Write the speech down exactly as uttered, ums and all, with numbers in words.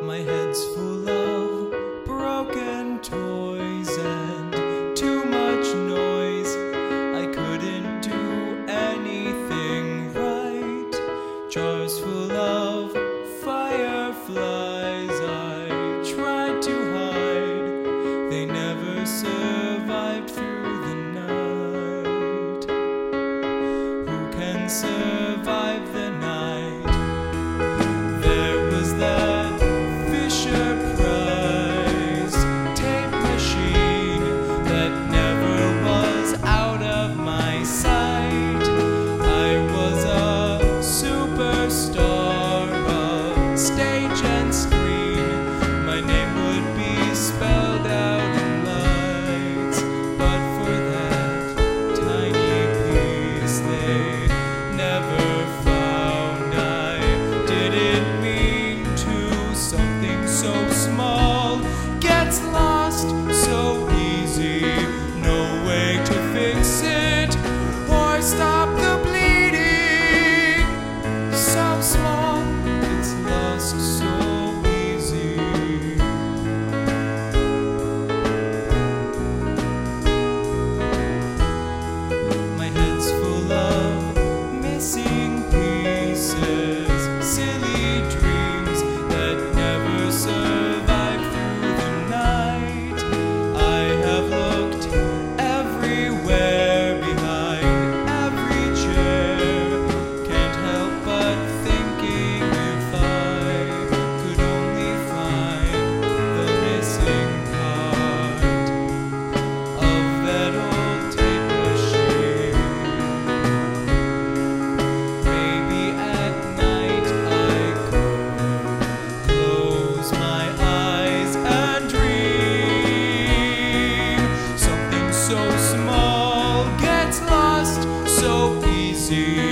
My head's full of broken toys and too much noise. I couldn't do anything right. Jars full of fireflies I tried to hide. They never survived through the night. Who can survive the night? There was that Fisher Price tape machine that never was out of my sight. I was a superstar of stage and screen. My name would be spelled out in lights, but for that tiny piece they never found. I didn't mean to. Something so small gets lost so easy. No way to fix it or stop the bleeding. So small, it's lost so easy. My head's full of missing pieces, silly dreams that never survived through the night. I have looked everywhere, behind every chair. Can't help but thinking if I could only find the missing part of that old tape machine. Maybe at night I could close my eyes and dream. Something so small gets lost so easy.